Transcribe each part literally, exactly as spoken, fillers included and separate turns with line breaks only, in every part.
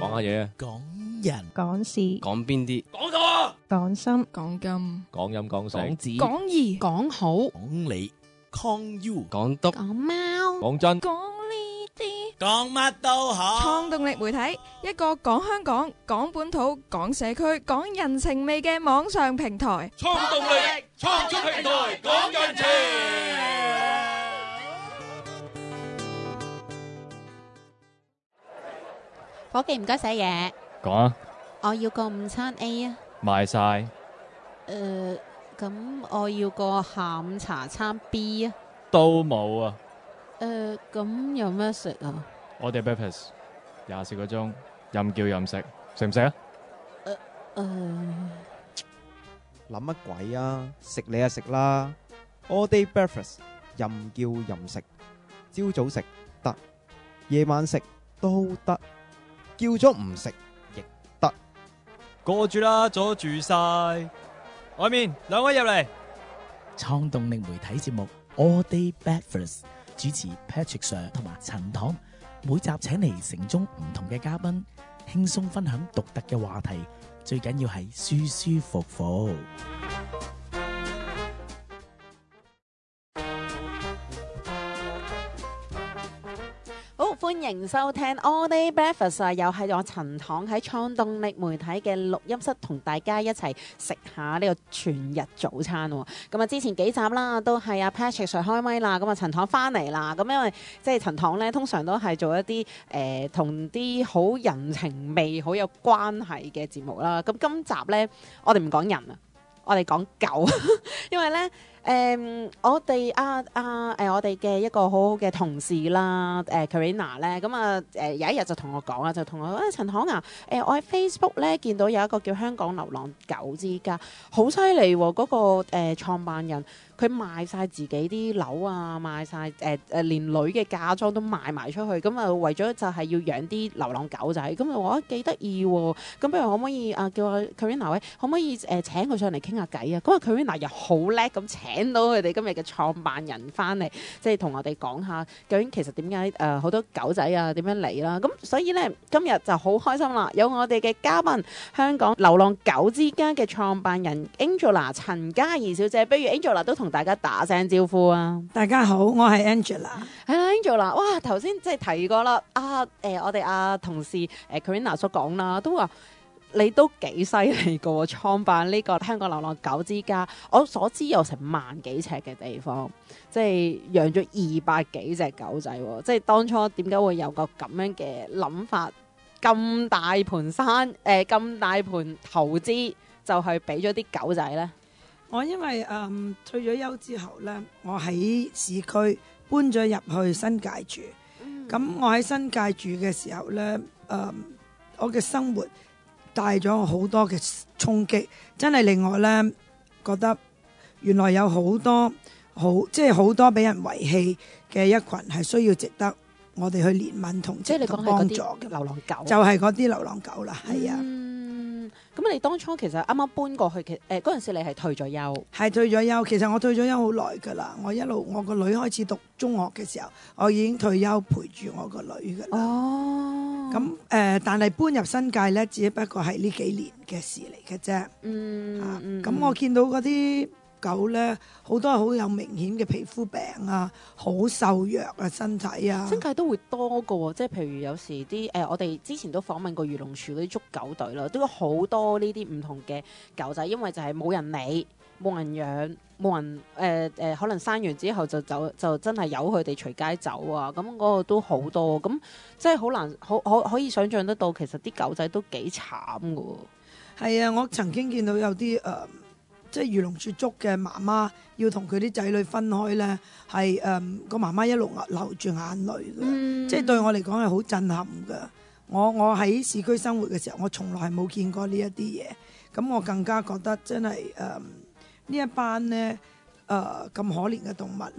講下嘢啊，
講人，
講事，
講邊啲？
講錯，
講心，
講金，
講飲講食，
講字，
講義，講好，
講理，Con you，
講督，
講貓，
講真，
講呢啲。
講乜都好。
創動力媒體，一個講香港、講本土、講社區、講人情味嘅網上平台。
創動力，創出平台，講人情。
伙計唔該寫嘢，
講啊，
我要個午餐 A 啊。
賣晒
誒，咁我要個下午茶餐 B 啊。
都冇啊！
誒，咁有咩食啊？
我哋 breakfast 廿四個鐘，任叫任食，食唔食啊？
誒誒，
諗乜鬼啊？食你啊食啦 ，all day breakfast 任叫任食，朝早食得，夜晚食都得，叫咗唔食亦得。
過住啦，阻住晒。外面兩位入嚟。
創動力媒體節目 All Day Breakfast， 主持 Patrick Sir 同埋陳棠，每集請嚟城中唔同嘅嘉賓，輕鬆分享獨特嘅話題，最緊要係舒舒服服。
好，歡迎收聽 All Day Breakfast 啊！又係我陳棠喺創動力媒體嘅錄音室，同大家一齊食下呢個全日早餐喎。咁啊，之前幾集啦，都係阿 Patrick Sir 開咪啦，咁啊陳棠翻嚟啦。咁因為即係陳棠咧，通常都係做一啲誒同啲好人情味好有關係嘅節目啦。咁今集咧，我哋唔講人啊，我哋講狗，因為咧。誒、嗯，我哋啊啊誒，我哋嘅一個好好嘅同事啦，誒、呃、Karina 咧，咁啊誒有一日就同我講啦，就同我話：誒、哎、陳棠啊，誒、呃、我喺 Facebook 咧見到有一個叫香港流浪狗之家，好犀利喎！嗰、那個誒、呃、創辦人。佢賣晒自己啲樓啊，賣晒誒誒，連女嘅嫁妝都賣埋出去，咁啊為咗就係要養啲流浪狗仔，咁啊我覺得幾得意喎，咁不如可唔可以啊叫阿 Karina 喂，可唔可以誒、呃、請佢上嚟傾下偈啊？咁啊 Karina 又好叻咁請到佢哋今日嘅創辦人翻嚟，即係同我哋講下究竟其實點解誒好多狗仔啊點樣嚟啦？咁所以咧今日就好開心啦，有我哋嘅嘉賓香港流浪狗之家嘅創辦人 Angela 陳嘉怡小姐，不如 Angela 都同大家打聲招呼啊！
大家好，我係 Angela。
係啦 ，Angela，哇，頭先即係提過啦，啊，誒、呃，我哋啊同事誒 Karina 所講啦，都話你都幾犀利噶喎，創辦呢個香港流浪狗之家，我所知有成萬幾尺嘅地方，即係養咗二百幾隻狗仔，即係當初點解會有個咁樣嘅諗法？咁大盤山，誒、呃，咁大盤投資就係俾咗啲狗仔咧。
我因為誒、嗯、退咗休之後咧，我喺市區搬咗入去新界住。咁、嗯、我喺新界住嘅時候咧，誒、嗯、我嘅生活帶咗我好多嘅衝擊，真係令我咧覺得原來有好多好即係好多俾人遺棄嘅一群係需要值得我哋去憐憫同即係你講幫助嘅
流浪狗，
就係嗰啲流浪狗啦，係、
嗯、啊。
咁
你當初其實啱啱搬過去，其誒嗰陣時你係退咗休，
係退咗休。其實我退咗休好耐㗎啦。我一路我個女開始讀中學嘅時候，我已經退休陪住我個女㗎啦。
哦，
咁誒、呃，但係搬入新界咧，只不過係呢幾年嘅事嚟嘅啫。
嗯，
啊，
嗯，
咁我見到嗰啲狗咧，好多好有明顯嘅皮膚病啊，好瘦弱啊，身體啊，
新界都會多㗎喎，即係譬如有時啲誒、呃，我哋之前都訪問過漁農署嗰啲捉狗隊啦，都有好多呢啲唔同嘅狗仔，因為就係冇人理、冇人養、冇人誒誒、呃呃，可能生完之後就走，就真係由佢哋隨街走啊，咁嗰個都好多，咁即係好難，好可可以想像得到，其實啲狗仔都幾慘㗎喎。
係啊，我曾經見到有啲誒。呃即係漁農署捉嘅媽媽要同佢啲仔女分開咧，係誒個媽媽一路流住眼淚嘅、嗯，即係對我嚟講係好震撼嘅。我我喺市區生活嘅時候，我從來係冇見過呢一啲嘢，咁我更加覺得真係誒呢一班咧誒咁可憐嘅動物啦，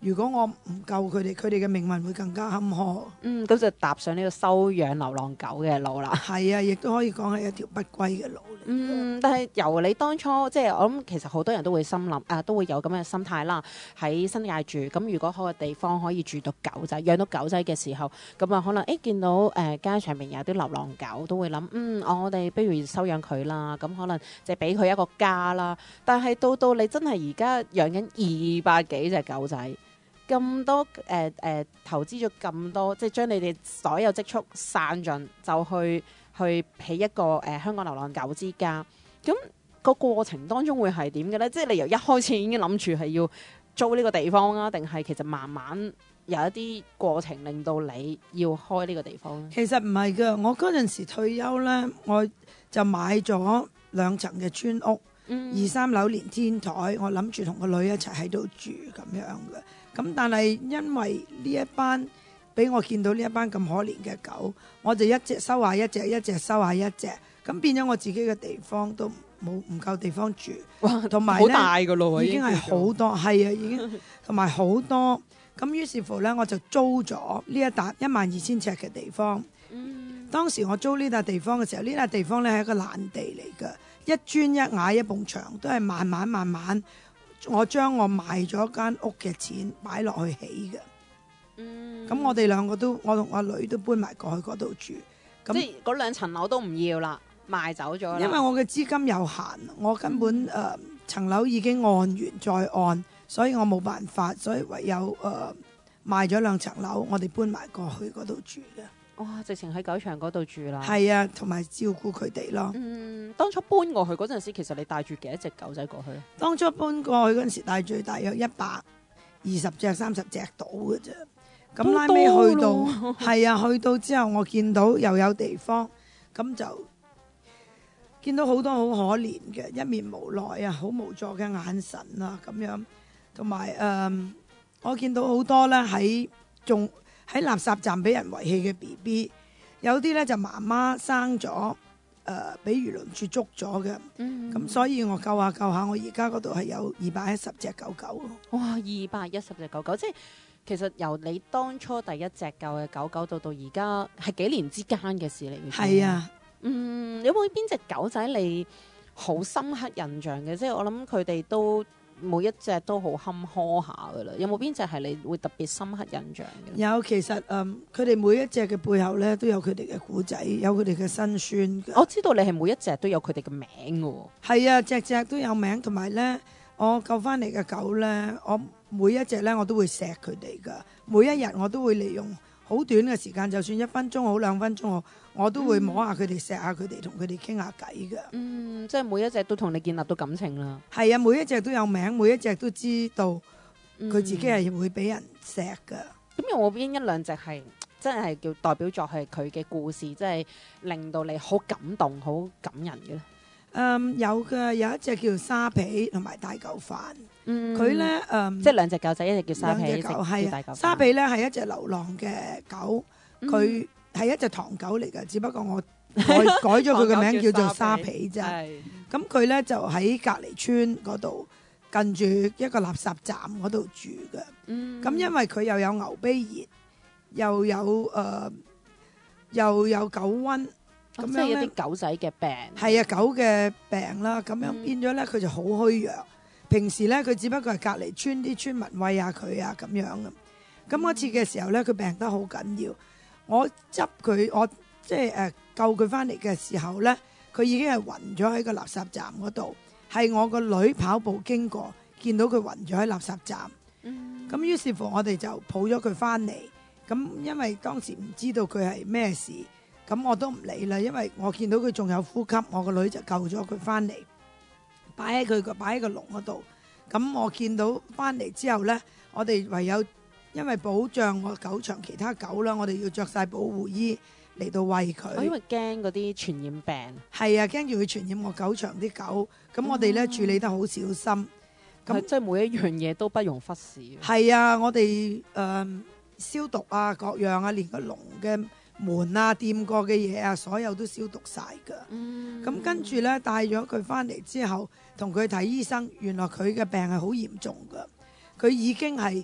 如果我唔救佢哋，佢哋嘅命運會更加坎坷。
嗯，咁就踏上呢個收養流浪狗嘅路啦。
係啊，亦都可以講係一條不歸嘅路。
嗯，但係由你當初即係我諗，其實好多人都會心諗啊，都會有咁嘅心態啦。喺新界住，咁如果好嘅地方可以住到狗仔，養到狗仔嘅時候，咁啊可能誒見到誒、呃、街上面有啲流浪狗，都會諗嗯，我哋不如收養佢啦。咁可能就俾佢一個家啦。但係到到你真係而家養緊二百幾隻狗仔。咁多誒誒、呃呃、投資咗咁多，即係將你哋所有積蓄散盡，就去去起一個誒、呃、香港流浪狗之家。咁、個過程當中會係點嘅咧？即係你由一開始已經諗住係要租呢個地方啊，定係其實慢慢有一啲過程令到你要開呢個地方咧？
其實唔係㗎，我嗰陣時退休咧，我就買咗兩層嘅村屋，
嗯、
二三樓連天台，我諗住同個女一齊喺度住咁樣嘅。咁但係因為呢一班俾我見到呢一班咁可憐嘅狗，我就一隻收下一隻，一隻收下一隻，咁變咗我自己嘅地方都冇唔夠地方住，同埋
好大㗎咯，
已經係好多，係啊，已經同埋好多。咁於是乎呢，我就租咗呢一笪一萬二千尺嘅地方。
嗯、
當時我租呢笪地方嘅時候，呢笪地方呢係一個爛地嚟嘅，一磚一瓦一埲牆，都係慢慢慢慢。我將我賣咗間屋嘅錢擺落去起嘅，咁、嗯、我哋兩個都，我同我女都搬埋過去嗰度住。咁
即係嗰兩層樓都唔要啦，賣走咗啦。
因為我嘅資金有限，我根本誒、呃、層樓已經按完再按，所以我冇辦法，所以唯有誒、呃、賣咗兩層樓，我哋搬埋過去嗰度住嘅。
哇！直情喺狗場嗰度住啦。
係啊，同埋照顧佢哋咯。
嗯，當初搬過去嗰陣時，其實你帶住幾多隻狗仔過去咧？
當初搬過去嗰陣時，帶住大約一百二十隻、三十隻到嘅啫。咁拉尾去到，係啊，去到之後我見到又有地方，咁就見到好多好可憐嘅，一面無奈啊，好無助嘅眼神啊，咁樣，同埋誒，我見到好多咧喺仲。喺垃圾站俾人遺棄嘅 B B， 有啲咧就媽媽生咗，誒、呃、俾漁農處捉咗嘅，咁、嗯、所以我救下救下，我而家嗰度係有二百一十隻狗狗。
哇！二百一十隻狗狗，即係其實由你當初第一隻救嘅狗狗到到而家係幾年之間嘅事嚟嘅。
係啊，
嗯，有冇邊隻狗仔你好深刻印象嘅？即係我諗佢哋都。每一隻都好坎坷下噶啦，有冇邊隻係你會特別深刻印象嘅？
有，其實嗯，佢哋每一隻嘅背後咧都有佢哋嘅故仔，有佢哋嘅辛酸。
我知道你係每一隻都有佢哋嘅名嘅。
係啊，隻隻都有名，同埋咧，我救翻嚟嘅狗咧，我每一隻咧我都會錫佢哋噶，每一日我都會利用好短嘅時間，就算一分鐘好兩分鐘好，我都會摸下佢哋、錫下佢哋，同佢哋傾下偈噶。
嗯，即係每一隻都同你建立到感情啦。
係啊，每一隻都有名，每一隻都知道佢自己係會俾人錫噶。
咁、嗯、有冇邊一兩隻係真係叫代表作係佢嘅故事，即係令到你好感動、好感人嘅咧？
嗯，有嘅，有一隻叫沙皮同埋大嚿飯。
嗯，
佢咧，嗯，
即係兩隻狗仔，一隻叫沙皮，一隻叫大嚿。
沙皮咧係一隻流浪嘅狗，佢係一隻唐狗嚟嘅，只不過我改改咗佢嘅名叫做沙皮啫。咁佢咧就喺隔離村嗰度，近住一個垃圾站嗰度住嘅。咁、嗯、因為佢又有牛鼻炎，又有誒、呃，又有狗瘟。咁、哦、
即係有啲狗仔嘅病，
係啊，狗嘅病啦，咁樣變咗咧，佢就好虛弱。平時咧，佢只不過係隔離村啲村民餵下佢啊，咁樣嘅。咁嗰次嘅時候咧，佢病得好緊要。我執佢，我即係誒救佢翻嚟嘅時候咧，佢已經係暈咗喺個垃圾站嗰度。係我個女跑步經過，見到佢暈咗喺垃圾站。咁、嗯、於是乎，我哋就抱咗佢翻嚟。咁因為當時唔知道佢係咩事。咁我都唔理啦，因為我見到佢仲有呼吸，我個女就救咗佢翻嚟，擺喺佢個擺喺個籠嗰度。咁我見到翻嚟之後呢，我哋唯有因為保障我狗場其他狗啦，我哋要着晒保護衣嚟到餵佢、
哦。因為驚嗰啲傳染病。係
啊，驚住佢傳染我狗場啲狗。咁我哋呢、嗯、處理得好小心。咁
即係每一樣嘢都不容忽視。
係啊，我哋誒、呃、消毒啊，各樣啊，連個籠嘅門啊，掂過嘅嘢啊，所有都消毒晒噶。咁、嗯、跟住咧，帶咗佢翻嚟之後，同佢睇醫生，原來佢嘅病係好嚴重噶。佢已經係誒、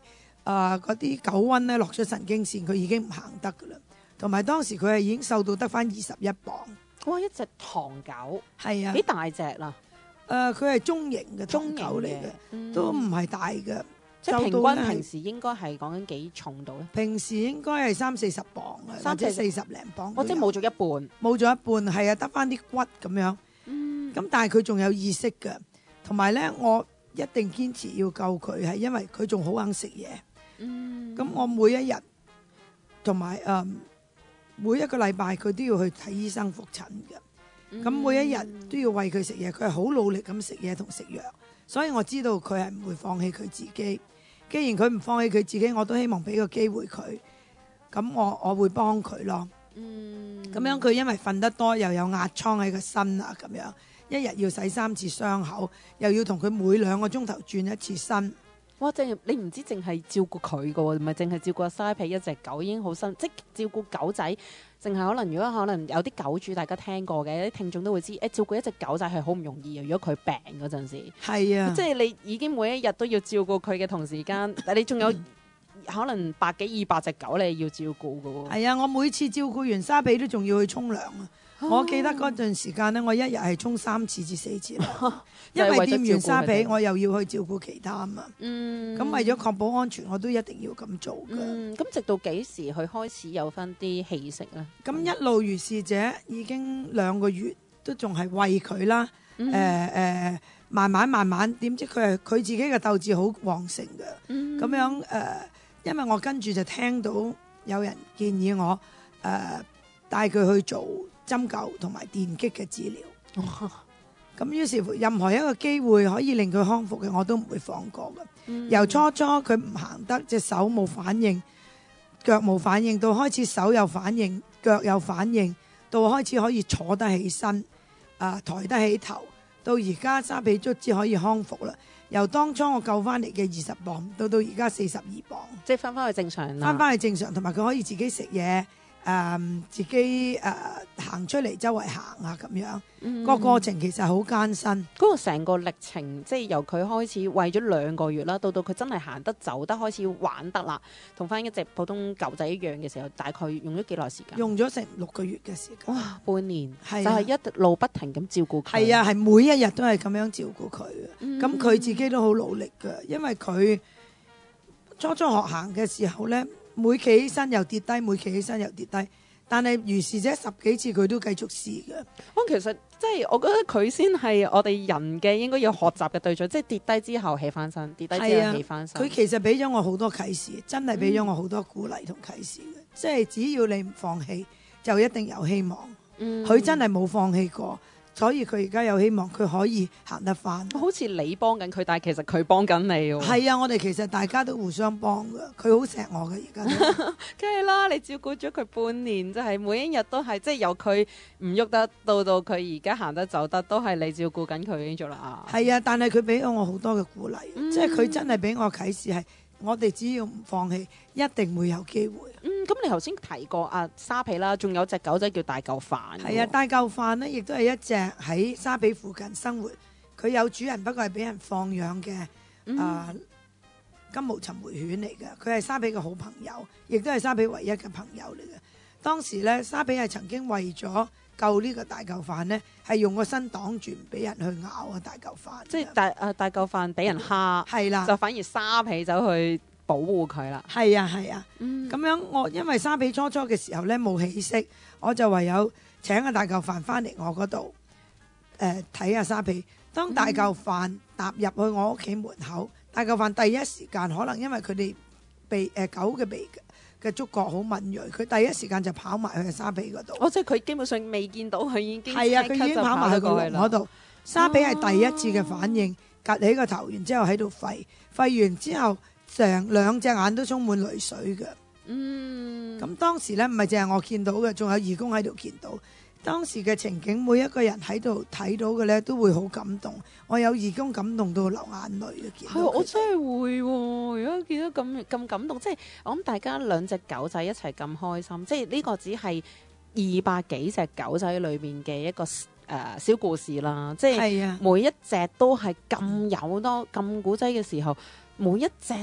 誒嗰啲狗瘟咧落咗神經線，佢已經唔行得噶啦。同埋當時佢係已經瘦到得翻二十一磅。
哇！一隻唐狗
係啊，
幾大隻啦？
誒，佢係中型嘅唐
中型
狗嚟
嘅
嘅，
嗯
都唔係大嘅。
即係平
瘦到呢
均平時應該係講緊幾重度咧？
平時應該係三四十磅啊，或者四十零磅都有。
或者冇咗一半。
冇咗一半，係啊，得翻啲骨咁樣。
嗯，
咁但係佢仲有意識嘅，同埋咧，我一定堅持要救佢，係因為佢仲好肯食嘢。
嗯，
咁我每一日同埋誒每一個禮拜佢都要去睇醫生復診嘅。咁、每一日都要餵佢食嘢，佢係好努力咁食嘢同食藥，所以我知道佢係唔會放棄佢自己。既然佢唔放棄佢自己，我都希望俾個機會佢。咁我我會幫佢咯。
嗯，
咁樣佢因為瞓得多，又有壓瘡喺個身啊，咁樣一日要洗三次傷口，又要同佢每兩個鐘頭轉一次身。
哇！淨係你唔知淨係照顧佢噶喎，唔係淨係照顧阿沙皮一隻狗已經好辛，即係照顧狗仔，淨係可能如果可能有啲狗主大家聽過嘅，有啲聽眾都會知，誒照顧一隻狗仔係好唔容易啊！如果佢病嗰陣時，
係啊，
即係你已經每一日都要照顧佢嘅同時間，但你仲有可能百幾二百隻狗你要照顧噶喎。
係啊，我每次照顧完沙比都仲要去沖涼啊！我記得嗰段時間咧，我一日係沖三次至四次啦，因為掂完沙比，我又要去照顧其他啊嘛。
嗯，
咁為咗確保安全，我都一定要咁做㗎。
嗯，咁直到幾時佢開始有翻啲氣息咧？
咁一路如是者已經兩個月，都仲係餵佢啦。誒誒、
嗯
呃，慢慢慢慢，點知佢係佢自己嘅鬥志好旺盛嘅。咁、
嗯
樣誒、呃，因為我跟住就聽到有人建議我誒、呃、帶佢去做針灸同埋電擊嘅治療。咁於是乎，任何一個機會可以令佢康復嘅，我都唔會放過嘅。
嗯
由初初佢唔行得，隻手冇反應，腳冇反應，到開始手有反應，腳有反應，到開始可以坐得起身，啊、抬得起頭，到而家沙比卒之可以康復啦。由當初我救翻嚟嘅二十磅，到到而家四十二磅，
即係翻返去正常啦。
翻翻去正常，同埋佢可以自己食嘢。誒、自己誒、行出嚟周圍行啊咁樣，
嗯
個過程其實好艱辛。
嗰個成個歷程，即係由佢開始餵咗兩個月啦，到到佢真係行得走得開始玩得啦，同翻一隻普通狗仔一樣嘅時候，大概用咗幾耐時間？
用咗成六個月嘅時間。
哇，半年，
係啊
就係一路不停咁照顧佢。
係啊，係每一日都係咁樣照顧佢嘅。
嗯
咁佢、自己都好努力㗎，因為佢初初學行嘅時候咧，每企起身又跌低，每企起身又跌低。但係如是者十幾次佢都繼續試嘅。
我其實即係我覺得佢先係我哋人嘅應該要學習嘅對象，即係跌低之後起翻身，跌低之
係啊
後起翻身。
佢其實俾咗我好多啟示，真係俾咗我好多鼓勵同啟示嘅。即係只要你唔放棄，就一定有希望。
嗯
佢、真係冇放棄過，所以佢而家有希望，佢可以行得翻。
好似你幫緊佢，但係其實佢幫緊你喎。
係啊，我哋其實大家都互相幫㗎。佢好錫我嘅而家都。
梗係啦，你照顧咗佢半年，即係每一日都係，即係由佢唔喐得到到佢而家行得走得，都係你照顧緊佢已經做啦。
係啊，但係佢俾咗我好多嘅鼓勵，
嗯
即係佢真係俾我啟示係，我哋只要唔放棄，一定會有機會。
嗯，咁你頭先提過阿沙皮啦，仲有隻狗仔叫大嚿飯。
係啊，大嚿飯呢亦都係一隻喺沙比附近生活，佢有主人，不過係俾人放養嘅啊、
嗯
呃金毛尋回犬嚟嘅。佢係沙比嘅好朋友，亦都係沙比唯一嘅朋友嚟嘅。當時咧，沙比係曾經為咗救呢個大嚿飯呢，係用個身擋住唔俾人去咬啊大嚿飯。
即係大啊大嚿飯俾人蝦，
係啦，
就反而沙皮走去保護佢啦。
係啊係啊。
嗯
咁樣我因為沙比初初嘅時候咧冇起色，我就唯有請阿大嚿飯翻嚟我嗰度誒睇下沙比。當大嚿飯踏入去我屋企門口，大嚿飯第一時間可能因為佢哋鼻誒、呃、狗嘅鼻嘅觸覺好敏鋭，佢第一時間就跑埋去沙比嗰度。
哦，即係佢基本上未見到佢已經
係啊，佢已經跑埋去個籠嗰度。沙比係第一次嘅反應，趌起個頭，然之後喺度吠，吠完之後成兩隻眼都充滿淚水嘅。
嗯，
咁當時咧唔係淨係我見到嘅，仲有義工喺度見到。當時嘅情景，每一個人喺度睇到嘅咧，都會好感動。我有義工感動到流眼淚嘅，見到
係我
佢哋
真係會喎、如果見到咁咁感動，即係我諗大家兩隻狗仔一齊咁開心，即係呢個只係二百幾隻狗仔裏邊嘅一個誒、呃、小故事啦。即係
係啊，
每一隻都係咁有多咁古仔嘅時候，每一隻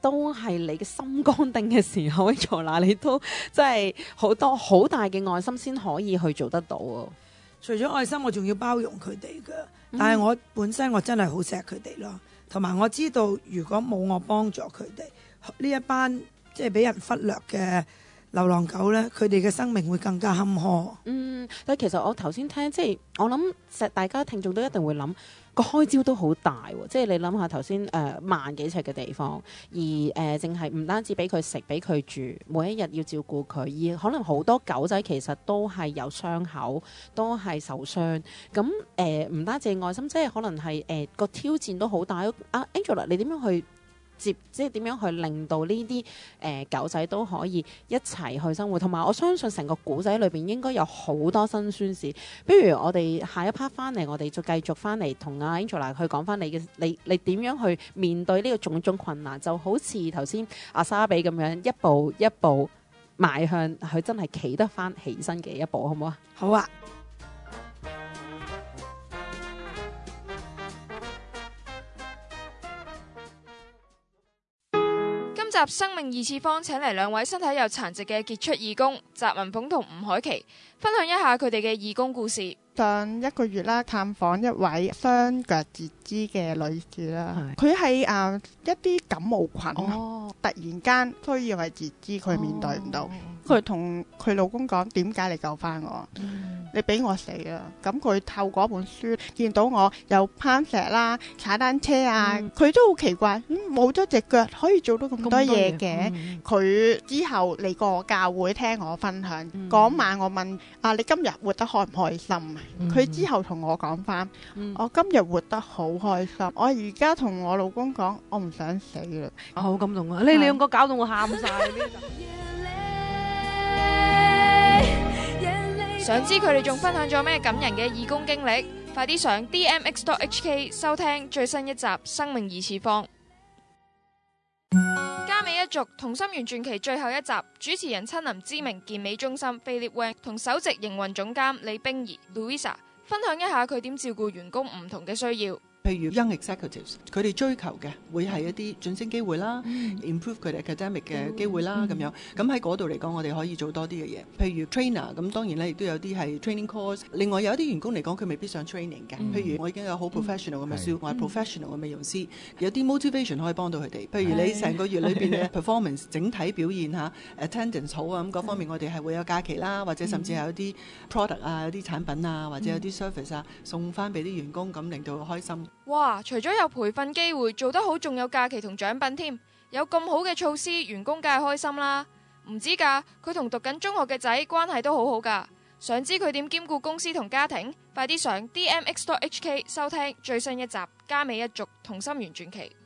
都係你嘅心肝定嘅時候，嗱你都真係好多好大嘅愛心先可以去做得到喎。
除咗愛心，我仲要包容佢哋㗎。但係我本身我真係好錫佢哋咯，同埋我知道如果冇我幫助佢哋呢一班即係俾人忽略嘅流浪狗呢，佢哋嘅生命會更加坎坷。
嗯，但係其實我頭先聽，即係我諗，實大家聽眾都一定會諗個開銷都好大喎。即係你諗下頭先誒萬幾尺嘅地方，而誒淨係唔單止俾佢食，俾佢住，每一日要照顧佢，而可能好多狗仔其實都係有傷口，都係受傷。咁誒唔單止係愛心，即係可能係誒個挑戰都好大。啊 Angela， 你點樣去接即係點樣去令到呢啲誒狗仔都可以一齊去生活，同埋我相信成個故仔裏邊應該有好多辛酸事。不如我哋下一 part 翻嚟，我哋就繼續翻嚟同阿 Angela 去講翻你嘅你你點樣去面對呢個種種困難，就好似頭先阿莎比咁樣一步一步邁向佢真係企得翻起身嘅一步，好唔好啊？
好啊！
今集生命二次方請嚟兩位身體有殘疾嘅傑出義工澤文鳳同吳凱琪，分享一下佢哋嘅義工故事。
上一個月啦，探訪一位雙腳截肢嘅女士啦，佢係誒一啲感冒菌，
哦、
突然間需要係截肢，佢面對唔到，佢同佢老公講：點解你救翻我？嗯、你俾我死啦！咁佢透過本書見到我有攀石啦、踩單車啊，佢、嗯、都好奇怪，冇咗隻腳可以做到咁多嘢嘅。佢、嗯、之後嚟過教會聽我分享，嗰、嗯、晚我問：啊，你今日活得開唔開心啊？佢、嗯、之後同我講翻、嗯，我今日活得好開心。我而家同我老公講，我唔想死啦。
好感動啊！你兩個搞到我喊晒。
想知佢哋仲分享咗咩感人嘅義工經歷？快啲上 D M X dot H K 收聽最新一集《生命二次方》。加美一族同心圓傳奇最後一集，主持人親臨知名健美中心 Philip Wang 同首席營運總監李冰儀 Louisa 分享一下佢點照顧員工唔同嘅需要。
譬如 Young Executives， 佢哋追求嘅會係一啲晉升機會啦、嗯、improve 佢哋 academic 嘅機會啦咁、嗯、樣。咁喺嗰度嚟講，我哋可以做多啲嘅嘢。譬如 trainer， 咁當然咧亦都有啲係 training course。另外有一啲員工嚟講，佢未必想 training 嘅、嗯。譬如我已經有好 professional 嘅 masseur，、嗯、我係 professional 嘅美容師，有啲 motivation 可以幫到佢哋。譬如你成個月裏邊嘅 performance 整體表現嚇，attendance 好啊咁嗰方面，我哋係會有假期啦，或者甚至係有啲 product 啊、有啲產品啊，或者有啲 service 啊送翻俾啲員工，咁令到佢開心。
哇！除咗有培訓機會，做得好仲有假期同獎品添，有咁好嘅措施，員工梗係開心啦。唔知㗎，佢同讀緊中學嘅仔關係都好好㗎。想知佢點兼顧公司同家庭？快啲上 D M X dot H K 收聽最新一集《加美一族同心圓傳奇》。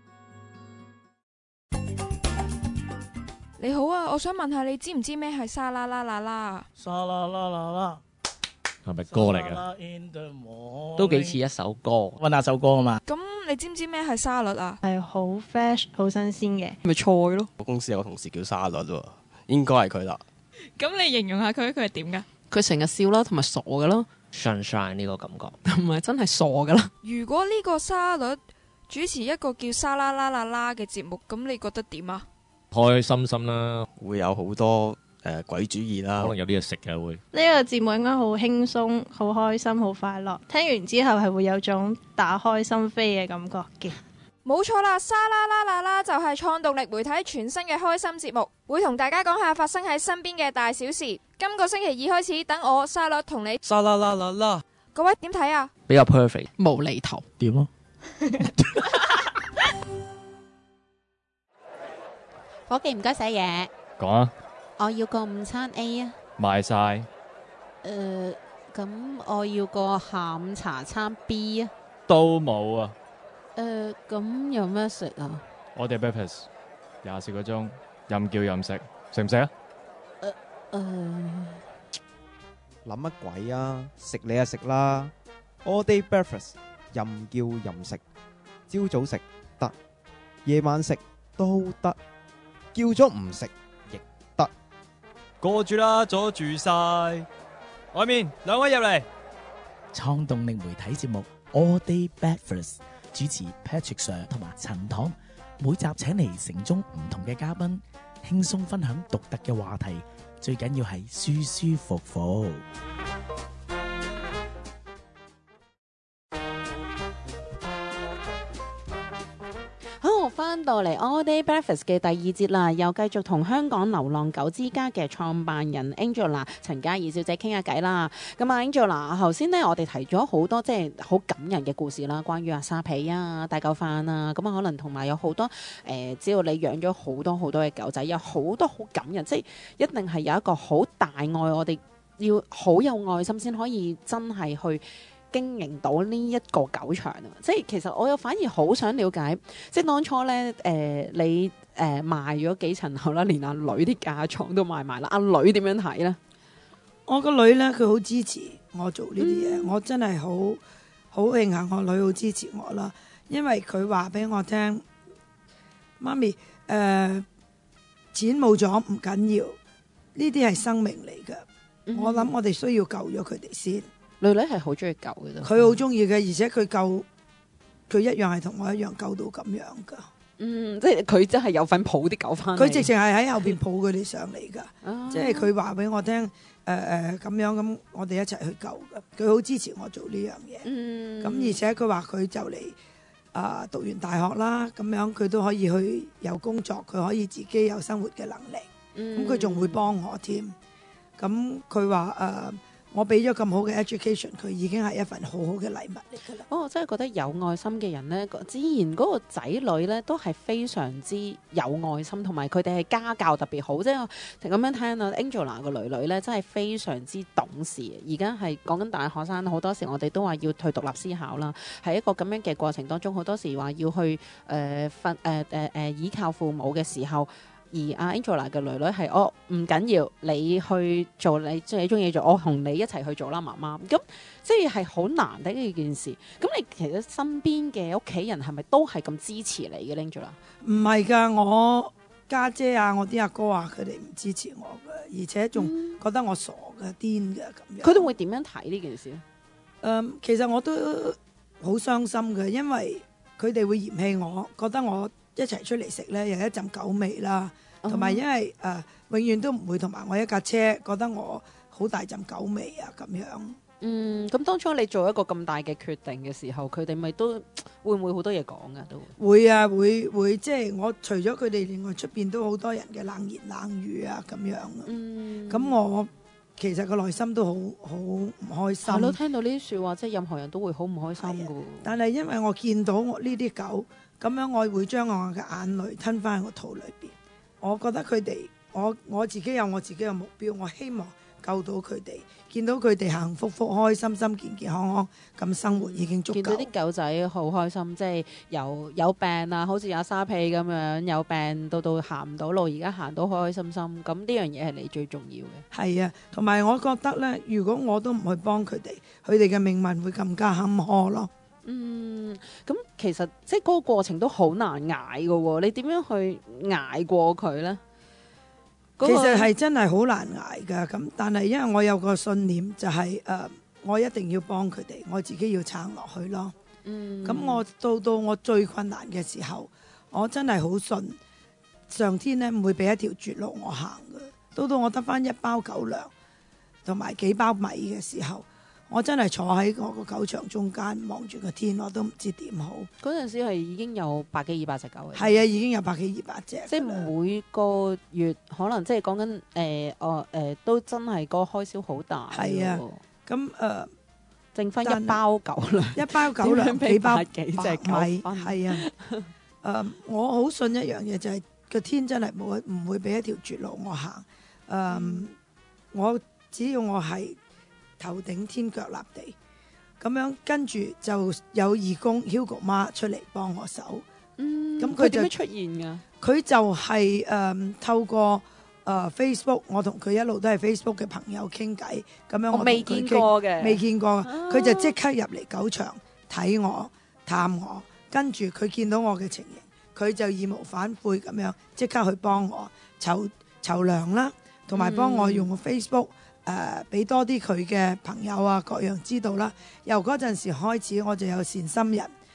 你好啊，我想問下你知唔知咩係沙啦啦啦啦？
沙啦啦啦啦
係咪歌嚟㗎？
都幾似一首歌，揾下首歌啊嘛。
咁你知唔知咩係沙律啊？
係好 fresh 好新鮮嘅，
咪菜咯。我公司有個同事叫沙律喎，應該係佢啦。
咁你形容下佢，佢係點㗎？
佢成日笑啦，同埋傻㗎咯。
Sunshine 呢個感覺，
同埋真係傻㗎啦。
如果呢個沙律主持一個叫沙啦啦啦啦嘅節目，咁你覺得點啊？
開心心啦，
會有好多。誒、呃、鬼主意啦，
可能有啲嘢食嘅會。
呢個節目應該好輕鬆、好開心、好快樂。聽完之後係會有種打開心扉嘅感覺嘅。
冇錯啦，沙啦啦啦啦就係創動力媒體全新嘅開心節目，會同大家講下發生喺身邊嘅大小事。今個星期二開始，等我沙律同你
沙啦啦啦啦。
各位點睇啊？
比較 perfect，
無厘頭
點咯？
伙計唔該寫嘢。
講啊！
我要個午餐 A 啊，
賣晒。
誒、呃，咁我要個下午茶餐 B 啊，
都冇啊。
誒、呃，咁有咩食啊？
我哋 breakfast 廿四個鐘，任叫任食，食唔食啊？
誒、呃、
誒，諗乜鬼啊？食你啊食啦 ，all day breakfast 任叫任食，朝早食得，夜晚食都得，叫咗唔食。
過住啦，阻住晒。外面兩位入嚟。
創動力媒體節目《All Day Breakfast》主持 Patrick Sir 同埋陳棠， 每集請嚟城中唔同嘅嘉賓，輕鬆分享獨特嘅話題，最緊要係舒舒服服。
好，翻到嚟 All Day Breakfast 嘅第二節啦，又繼續同香港流浪狗之家嘅創辦人 Angela 陳嘉怡小姐傾下偈啦。咁啊 Angela， 頭先咧我哋提咗好多即係好感人嘅故事啦，關於阿沙皮啊、大狗飯啊，咁啊可能同埋有好多誒、呃，只要你養咗好多好多嘅狗仔，有好多好感人，即係一定係有一個好大愛，我哋要好有愛心先可以真係去經營到呢一個狗場啊！即係其實我又反而好想了解，即係當初咧誒、呃、你誒、呃、賣咗幾層樓啦，連阿女啲嫁妝都賣埋啦，阿女點樣睇咧？
我個女咧，佢好支持我做呢啲嘢，
嗯、
我真係好好慶幸我女好支持我啦，因為佢話俾我聽，媽咪誒、呃、錢冇咗唔緊要，呢啲係生命嚟嘅，
嗯、
我諗我哋需要救咗佢哋先。
女女係好中意狗嘅，
佢好中意嘅，而且佢救佢一樣係同我一樣救到咁樣噶。
嗯，即係佢真係有份抱啲狗翻嚟。
佢直情係喺後邊抱佢哋上嚟噶，
啊、
即係佢話俾我聽，誒誒咁樣咁，我哋一齊去救噶。佢好支持我做呢樣嘢。
嗯，
咁而且佢話佢就嚟啊、呃、讀完大學啦，咁樣佢都可以去有工作，佢可以自己有生活嘅能力。咁佢仲會幫我添。咁佢話誒。我俾咗咁好嘅 education， 佢已經係一份好好嘅禮物嚟㗎啦。
哦，我真係覺得有愛心嘅人呢，自然嗰個仔女呢都係非常之有愛心，同埋佢哋係家教特別好。即係我咁樣聽啊 Angela 個女女呢，真係非常之懂事。而家係講緊大學生，好多時我哋都話要去獨立思考啦。喺一個咁樣嘅過程當中，好多時話要去誒訓誒誒誒依靠父母嘅時候。而阿 Angela 嘅女女係我唔緊要，你去做你即係你中意做，我同你一齊去做啦，媽媽。咁即係係好難得嘅一件事。咁你其實身邊嘅屋企人係咪都係咁支持你嘅 Angela？
唔係㗎，我家姐，姐啊，我啲阿哥啊，佢哋唔支持我㗎，而且仲覺得我傻嘅、癲嘅咁樣。
佢哋會點樣睇呢件事咧？誒、
嗯，其實我都好傷心嘅，因為佢哋會嫌棄我，覺得我一齊出嚟食咧有一陣狗味啦。同埋因為誒、呃、永遠都唔會同埋我一架車，覺得我好大陣狗味啊咁樣。
嗯，咁當初你做一個咁大嘅決定嘅時候，佢哋咪都會唔會好多嘢講噶？都
會啊，會會即係我除咗佢哋，另外出邊都好多人嘅冷言冷語啊咁樣。嗯，咁我其實個內心都好好唔開心。
係咯，聽到呢啲説話，即係任何人都會好唔開心噶。
但係因為我見到我呢啲狗咁樣，我會將我嘅眼淚吞翻喺個肚裏邊。我覺得佢哋，我我自己有我自己嘅目標，我希望救到佢哋，見到佢哋幸幸福福、開開心心、健健康康咁生活已經足夠。
見到啲狗仔好開心，即係由有病啊，好似阿沙皮咁樣有病到到行唔到路，而家行到開開心心，咁呢樣嘢係你最重要嘅。
係啊，同埋我覺得咧，如果我都唔去幫佢哋，佢哋嘅命運會更加坎坷咯。
嗯，咁其實即係嗰個過程都好難捱嘅喎，你點樣去捱過佢呢？
其實係真係好難捱㗎，咁但係因為我有個信念就係、是、誒、呃，我一定要幫佢哋，我自己要撐落去咯。嗯，咁我到到我最困難嘅時候，我真係好信上天呢唔會俾一條絕路我行嘅。到到我得返一包狗糧同埋幾包米嘅時候，我真係坐喺我個狗場中間望住個天，我都唔知點好。
嗰陣時係已經有百幾二百隻狗嘅。
係啊，已經有百幾二百隻。
即係每個月可能即係講緊誒，哦誒，都真係個開銷好大。
係啊，咁誒、呃，
剩翻一包狗糧，
一包狗糧幾包
幾隻狗
米，係啊。誒、呃，我好信一樣嘢就係、是、個天真係冇唔會俾一條絕路我行。誒、呃，嗯、我只要我係頭頂天腳立地，咁樣跟住就有義工 Hugo 媽出嚟幫我手。
嗯，
咁
佢點樣出現㗎？
佢就係、是、誒、呃、透過誒、呃、Facebook，我同佢一路都係 Facebook 嘅朋友傾偈。咁樣我
未見過嘅，
未見過。佢、啊、就即刻入嚟狗場睇我、探我，跟住佢見到我嘅情形，佢就義無反悔咁樣即刻去幫我籌籌糧啦，同埋幫我用 Facebook。誒俾、呃、多啲佢嘅朋友啊，各樣知道啦。由嗰陣時開始，我就有善心人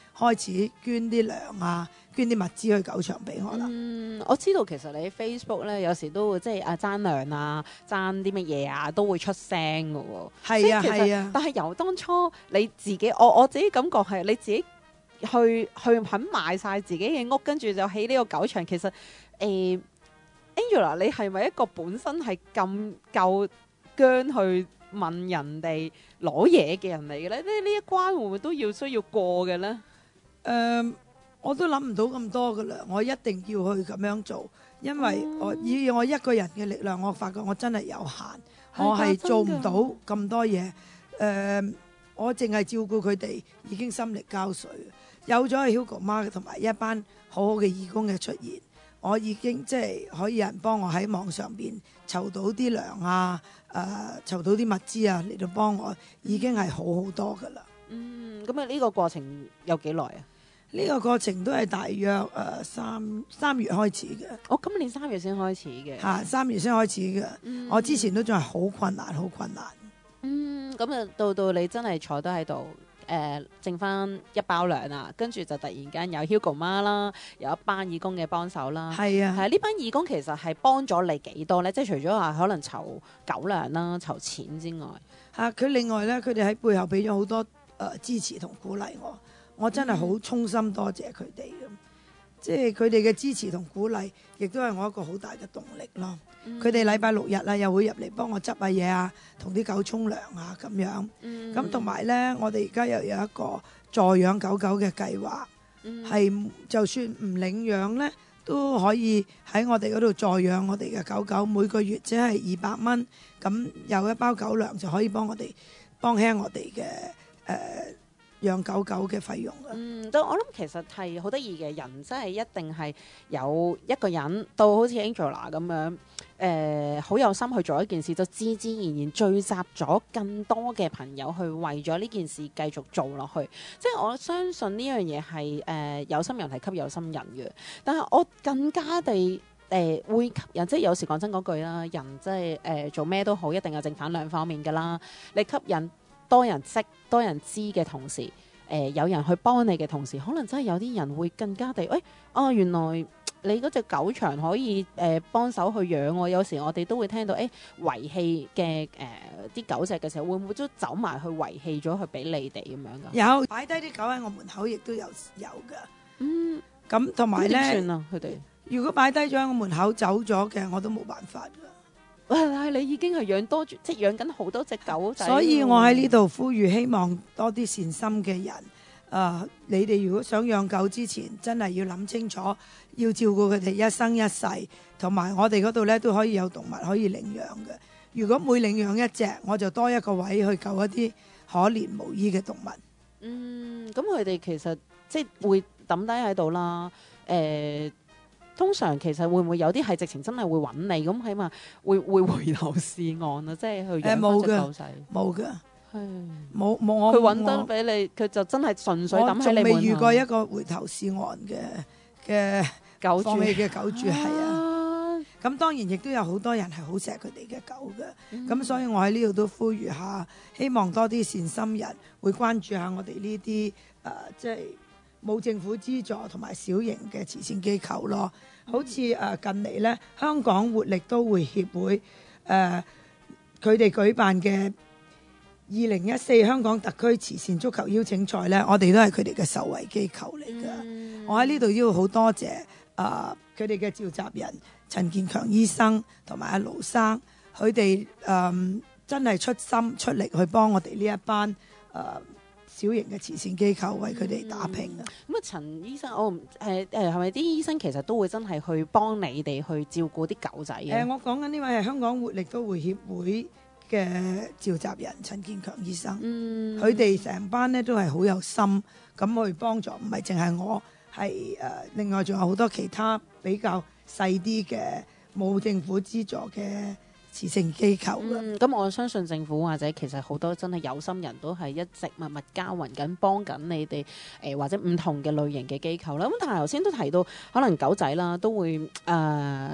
開始捐啲糧啊，捐啲物資去狗場俾我啦。
嗯，我知道其實你喺 Facebook 咧，有時都會即係啊爭糧啊，爭啲乜嘢啊，都會出聲嘅喎。
係啊
所以其實
係啊
但係由當初你自己，我我自己感覺係你自己去去肯賣晒自己嘅屋，跟住就起呢個狗場。其實誒、呃、Angela，你係咪一個本身係咁夠姜去問人哋攞嘢嘅人嚟嘅咧？呢呢一關會唔會都要需要過嘅咧？
誒、呃，我都諗唔到咁多噶啦，我一定要去咁樣做，因為我以我一個人嘅力量，我發覺我真係有限，
係
我係
㗎
做唔
真㗎
到咁多嘢。誒、呃，我淨係照顧佢哋已經心力交瘁。有咗 Hugo 媽同埋一班好好嘅義工嘅出現，我已經即係可以有人幫我喺網上邊籌到啲糧啊，誒、呃、籌到啲物資啊嚟到幫我，已經係好好多噶啦。
嗯，咁啊呢個過程有幾耐啊？
呢個過程都係大約誒、呃、三三月開始嘅。
我、哦、今年三月先開始嘅。
嚇，三月先開始嘅。
嗯
我之前都仲係好困難，好困難。
嗯，咁啊到到你真係坐得喺度。誒、呃，剩翻一包糧啦，跟住就突然間有 Hugo 媽啦，有一班義工嘅幫手啦。
係啊，
係呢班義工其實係幫咗你幾多咧？即係除咗話可能籌狗糧啦、籌錢之外，
嚇佢、啊、另外咧，佢哋喺背後俾咗好多誒、呃、支持同鼓勵我，我真係好衷心多謝佢哋嘅。即係佢哋嘅支持同鼓勵，亦都係我一個好大嘅動力咯。佢哋禮拜六日啊，又會入嚟幫我執下嘢啊，同啲狗沖涼啊咁樣。咁同埋咧，我哋而家又有一個助養狗狗嘅計劃，係、嗯、就算唔領養咧，都可以喺我哋嗰度助養我哋嘅狗狗，每個月只係二百蚊，咁有一包狗糧就可以幫我哋幫輕我哋嘅誒。呃養狗狗嘅費用啊，
嗯，都我諗其實係好得意嘅人，真係一定係有一個人到好似 Angela 咁樣，誒、呃、好有心去做一件事，就自自然然聚集咗更多嘅朋友去為咗呢件事繼續做落去。即係我相信呢樣嘢係誒有心人係吸有心人嘅，但係我更加地誒、呃、會吸引，即係有時講真嗰句啦，人即係誒做咩都好，一定有正反兩方面㗎啦。你吸引多人識、多人知嘅同時，誒、呃、有人去幫你嘅同時，可能真係有啲人會更加地，誒、哎、啊原來你嗰隻狗場可以誒、呃、幫手去養喎。有時我哋都會聽到，誒、哎、遺棄嘅誒啲狗隻嘅時候，會唔會都走埋去遺棄咗去俾你哋咁樣㗎？
有擺低啲狗喺我門口，亦都有有㗎。
嗯，
咁同埋咧，
點算啊？佢哋
如果擺低咗喺我門口走咗嘅，我都冇辦法㗎。
但係你已經係養多，即係養緊好多隻狗仔。
所以我喺呢度呼籲，希望多啲善心嘅人，誒、呃，你哋如果想養狗之前，真係要諗清楚，要照顧佢哋一生一世，同埋我哋嗰度咧都可以有動物可以領養嘅。如果每領養一隻，我就多一個位去救一啲可憐無依嘅動物。
嗯，咁佢哋其實即係會抌低喺度啦，誒、呃。通常其實會唔會有啲係直情真係會揾你咁，起碼會會回頭是岸啊！即係去養翻隻狗仔，
冇㗎，
係
冇冇我
佢揾得俾你，佢就真係純粹抌喺你門口。我仲未遇過一個回頭是岸嘅嘅狗主，
放棄嘅狗主係啊。咁當然亦都有好多人係好錫佢哋嘅狗嘅，咁、嗯、所以我喺呢度都呼籲下，希望多啲善心人會關注下我哋呢啲誒，即係冇政府資助同埋小型嘅慈善機構咯。好似誒、呃、近嚟咧，香港活力都會協會誒佢哋舉辦嘅二零一四香港特區慈善足球邀請賽咧，我哋都係佢哋嘅受惠機構嚟㗎。嗯、我喺呢度要好多謝誒佢哋嘅召集人陳建強醫生同埋阿盧生，佢哋誒真係出心出力去幫我哋呢一班誒。呃小型嘅慈善機構為佢哋打拼啊！
咁啊、嗯，陳醫生，我誒誒係咪啲醫生其實都會真係去幫你哋去照顧啲狗仔嘅？誒、呃，
我講緊呢位係香港活力都會協會嘅召集人陳建強醫生。嗯，佢哋成班咧都係好有心咁去幫助，唔係淨係我，係誒、呃、另外仲有好多其他比較細啲嘅冇政府資助嘅慈善機構啦，
咁、嗯、我相信政府或者其實好多真係有心人都係一直默默耕耘緊，幫緊你哋誒、呃、或者唔同嘅類型嘅機構啦。咁但係頭先都提到，可能狗仔啦都會誒、呃、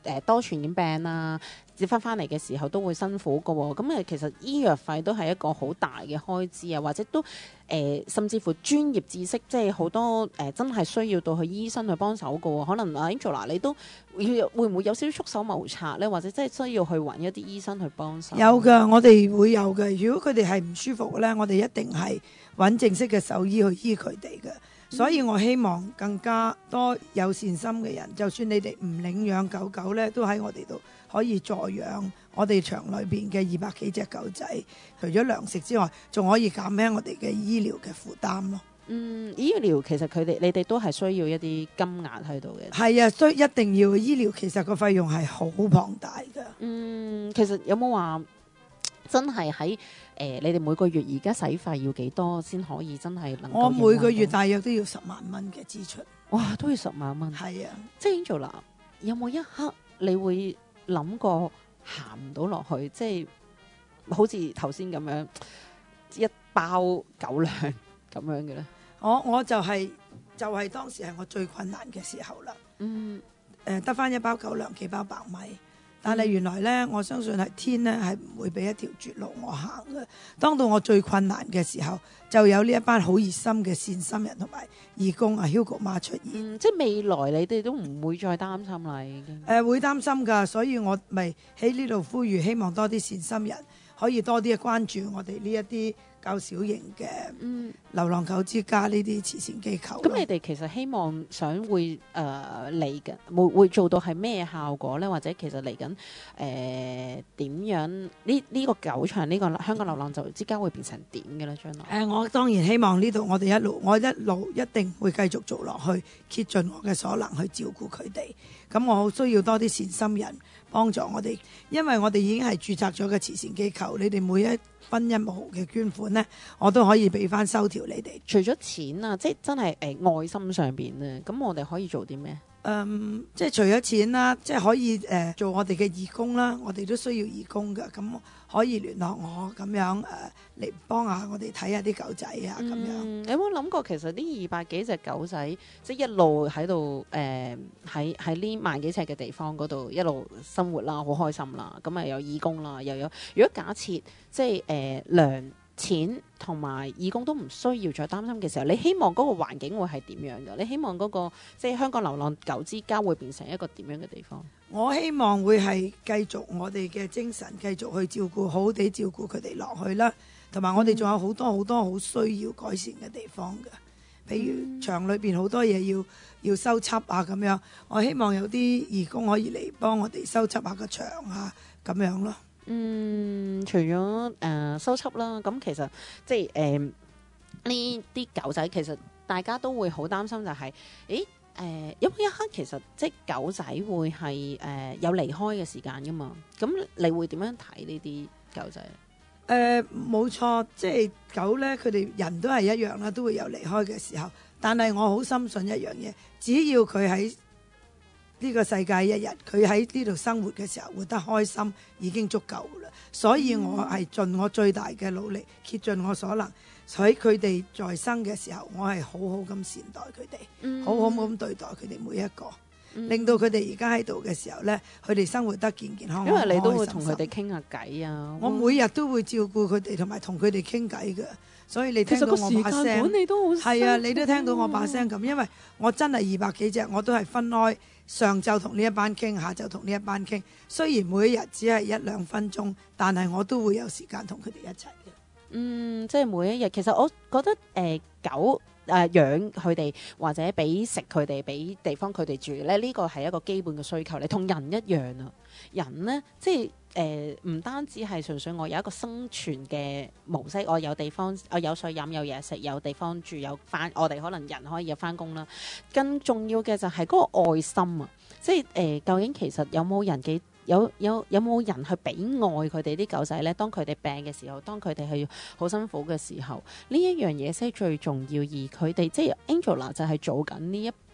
誒多傳染病啊，接翻翻嚟嘅時候都會辛苦㗎喎。咁誒其實醫藥費都係一個好大嘅開支啊，或者都誒、呃、甚至乎專業知識，即係好多誒、呃、真係需要到去醫生去幫手㗎喎。可能啊 Angela 你都會會唔會有少少束手無策咧？或者真係需要去揾一啲醫生去幫手？
有㗎，我哋會有嘅。如果佢哋係唔舒服咧，我哋一定係揾正式嘅獸醫去醫佢哋嘅。所以我希望更加多有善心嘅人，就算你哋唔領養狗狗咧，都喺我哋度可以助養我哋場裏邊嘅二百幾隻狗仔。除咗糧食之外，仲可以減輕我哋嘅醫療嘅負擔咯。
嗯，醫療其實佢哋你哋都係需要一啲金額喺度嘅。
係啊，需一定要醫療，其實個費用係好龐大㗎。
嗯，其實有冇話真係喺誒你哋每個月而家使費要幾多先可以真係能夠？
我每個月大約都要十萬蚊嘅支出。
哇，都要十萬蚊。
係啊，
即係 Angela，有冇一刻你會諗過行唔到落去？即係好似頭先咁樣一包狗糧咁樣嘅咧？
我我就係、就係、當時係我最困難嘅時候啦。
嗯，
誒得翻一包狗糧，幾包白米。但係原來咧，我相信係天咧係唔會俾一條絕路我行嘅。當到我最困難嘅時候，就有呢一班好熱心嘅善心人同埋義工啊 Hugo 媽出現。
嗯，即係未來你哋都唔會再擔心啦，已經。
誒、呃、會擔心㗎，所以我咪喺呢度呼籲，希望多啲善心人可以多啲關注我哋呢一啲較小型嘅流浪狗之家呢啲慈善機構。
咁、嗯、你哋其實希望想會誒嚟緊會會做到係咩效果咧？或者其實嚟緊誒點樣呢？呢、呢個狗場呢、呢個香港流浪狗之家會變成點嘅咧？將來誒、
呃，我當然希望呢度我哋一路我一路一定會繼續做落去，竭盡我嘅所能去照顧佢哋。咁我好需要多啲善心人幫助我哋，因為我哋已經係註冊咗嘅慈善機構，你哋每一分一毛嘅捐款呢，我都可以俾翻收條你哋。
除咗錢啊，即係真係誒、呃、愛心上邊咧，咁我哋可以做啲咩？
嗯，即係除咗錢啦，即係可以誒、呃、做我哋嘅義工啦，我哋都需要義工㗎，咁可以聯絡我咁樣誒嚟幫下我哋睇下啲狗仔啊咁樣。
嗯，有冇諗過其實呢二百幾隻狗仔，即係一路喺度誒喺喺呢萬幾尺嘅地方嗰度一路生活啦，好開心啦，咁啊有義工啦，又有如果假設即係誒糧錢同埋義工都唔需要再擔心嘅時候，你希望嗰個環境會係點樣嘅？你希望嗰、嗰個即係香港流浪狗之家會變成一個點樣嘅地方？
我希望會係繼續我哋嘅精神，繼續去照顧，好好地照顧佢哋落去啦。同埋我哋仲有好多好多好需要改善嘅地方嘅，譬如場裏邊好多嘢要要修葺啊咁樣。我希望有啲義工可以嚟幫我哋修葺下個場啊咁樣咯。
嗯，除咗誒、呃、收葺啦，咁其實即係誒呢啲狗仔，其實大家都會好擔心就係、是，誒誒、呃、有冇一刻其實即係狗仔會係誒、呃、有離開嘅時間噶嘛？咁你會點樣睇呢啲狗仔？
誒冇錯，即係狗呢，佢哋人都係一樣啦，都會有離開嘅時候。但係我好深信一樣嘢，只要佢喺呢個世界一日，佢喺呢度生活嘅時候活得開心，已經足夠啦。所以我係盡我最大嘅努力，竭盡我所能，喺佢哋在生嘅時候，我係好好咁善待佢哋，
嗯、
好好咁對待佢哋每一個，嗯、令到佢哋而家喺度嘅時候呢，佢哋生活得健健康康。
因為你都會同佢哋傾下偈啊，
我每日都會照顧佢哋，同埋同佢哋傾偈嘅。所以你聽到我把聲，
其實個時間管理都好
係啊，你都聽到我把聲咁，因為我真係二百幾隻，我都係分開上晝同呢一班傾，下晝同呢一班傾。雖然每一日只係一兩分鐘，但係我都會有時間同佢哋一齊嘅。
嗯，即係每一日，其實我覺得誒、呃、狗。誒、呃、養佢哋或者俾食佢哋，俾地方佢哋住咧，呢個係一個基本嘅需求。你同人一樣啊，人呢，即係誒唔單止係純粹我有一個生存嘅模式，我有地方，我有水飲，有嘢食，有地方住，有翻，我哋可能人可以有翻工啦。更重要嘅就係嗰個愛心啊，即係誒、呃、究竟其實有冇人幾？有有有冇人去俾愛佢哋啲狗仔呢？當佢哋病嘅時候，當佢哋係好辛苦嘅時候，呢一樣嘢先係最重要。而佢哋即係 Angela 就係做緊呢一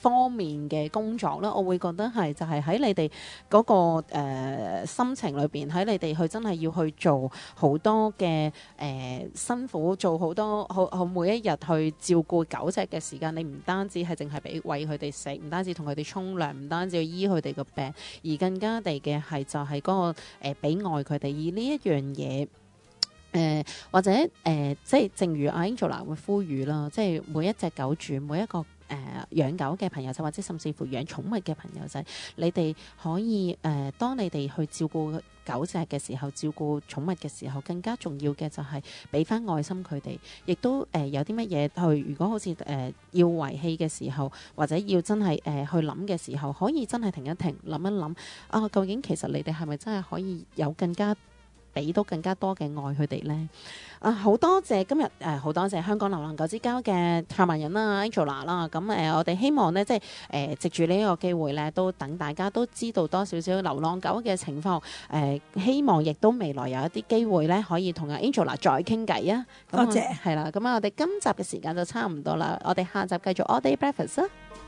方面嘅工作咧，我會覺得係就係喺你哋嗰、那個誒、呃、心情裏邊，喺你哋去真係要去做好多嘅誒、呃、辛苦，做好多好好每一日去照顧狗隻嘅時間，你唔單止係淨係俾餵佢哋食，唔單止同佢哋沖涼，唔單止要醫佢哋個病，而更加地嘅係就係嗰、那個誒俾、呃、愛佢哋，而呢一樣嘢。誒、呃、或者誒、呃，即係正如阿 Angela 會呼籲啦，即係每一隻狗主，每一個誒、呃、養狗嘅朋友仔，或者甚至乎養寵物嘅朋友仔，你哋可以誒、呃，當你哋去照顧狗隻嘅時候，照顧寵物嘅時候，更加重要嘅就係俾翻愛心佢哋，亦都誒、呃、有啲乜嘢去，如果好似誒、呃、要遺棄嘅時候，或者要真係誒、呃、去諗嘅時候，可以真係停一停，諗一諗啊，究竟其實你哋係咪真係可以有更加俾到更加多嘅愛佢哋呢？啊，好多謝今日誒，好、呃、多謝香港流浪狗之家嘅創辦人啦 Angela 啦。咁、呃、誒，我哋希望呢，即係誒、呃，藉住呢一個機會呢，都等大家都知道多少少流浪狗嘅情況。誒、呃，希望亦都未來有一啲機會呢，可以同阿 Angela 再傾偈啊。
多謝。
係啦，咁啊，我哋今集嘅時間就差唔多啦。我哋下集繼續 All Day Breakfast 啊！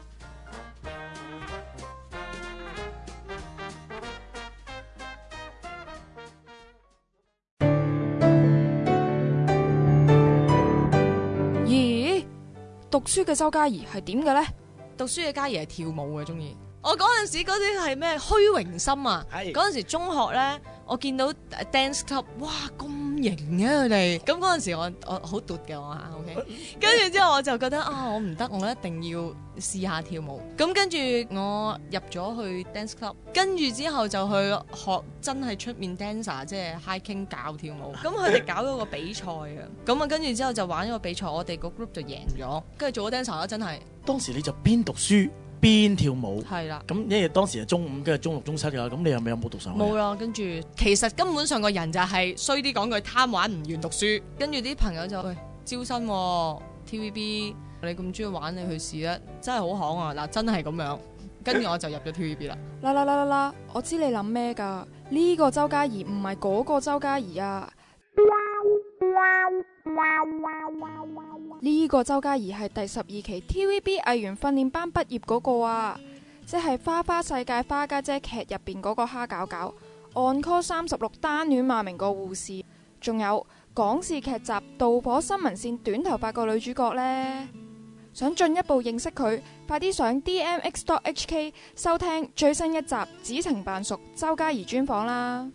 讀書嘅周嘉怡係點嘅呢？
讀書嘅嘉怡係跳舞嘅，中意。我嗰陣時嗰啲係咩虛榮心啊！嗰陣時中學咧，我見到 dance club， 哇咁型嘅佢哋。咁嗰陣時我我好奪嘅我嚇 ，OK。跟住之後我就覺得啊，我唔得，我一定要試下跳舞。咁跟住我入咗去 dance club， 跟住之後就去學真係出面 dancer， 即係 high king 教跳舞。咁佢哋搞咗個比賽啊，咁啊跟住之後就玩咗個比賽，我哋個 group 就贏咗，跟住做咗 dancer 啦，真係。
當時你就邊讀書邊跳舞，
係啦。
咁因為當時係中五，跟住中六、中七㗎，咁你係咪有冇讀上去？
冇啦，跟住其實根本上個人就係衰啲講句貪玩唔願讀書，跟住啲朋友就喂招新、啊、T V B， 你咁中意玩你去試啦，真係好行啊！嗱，真係咁樣，跟住我就入咗 T V B 啦。
啦啦啦啦啦，我知你諗咩㗎？呢、這個周嘉怡唔係嗰個周嘉怡啊！呢個周嘉怡係第十二期 T V B 藝員訓練班畢業嗰個啊，即係《花花世界花家姐》劇入邊嗰個蝦餃餃，On Call 三十六單戀罵名個護士，仲有港視劇集《導火新聞線》短頭髮個女主角呢。想進一步認識佢，快啲上 D M X dot H K 收聽最新一集《知情扮熟》周嘉怡專訪啦。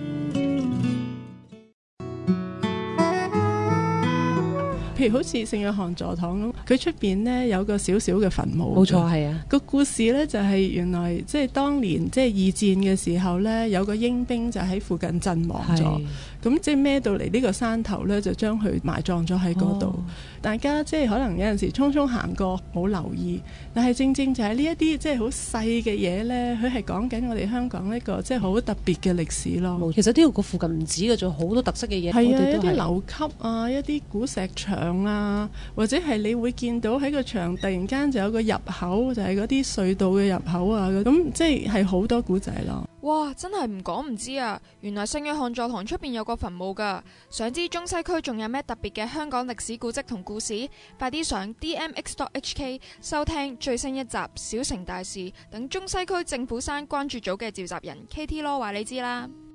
譬如好似聖約翰座堂咁，佢出邊呢有個小小嘅墳墓。
冇錯，係啊。
個故事呢就係原來即係當年即係二戰嘅時候呢，有個英兵就喺附近陣亡咗，咁即係孭到嚟呢個山頭呢，就將佢埋葬咗喺嗰度。大家即係可能有陣時匆匆行過冇留意，但係正正就係呢一啲即係好細嘅嘢呢，佢係講緊我哋香港呢個即係好特別嘅歷史咯。
其實呢個附近唔止嘅，仲有好多特色嘅嘢。
係啊，一啲樓級啊，一啲古石牆啊，或者係你會見到喺個牆突然間就有個入口，就係嗰啲隧道嘅入口啊，咁即係係好多古仔咯。
哇，真係唔講唔知啊！原來聖約翰座堂出邊有個墳墓噶。想知中西區仲有咩特別嘅香港歷史古蹟同故事？快啲上 D M X dot H K 收聽最新一集《小城大事》，等中西區政府山關注組嘅召集人 K T 咯話你知啦。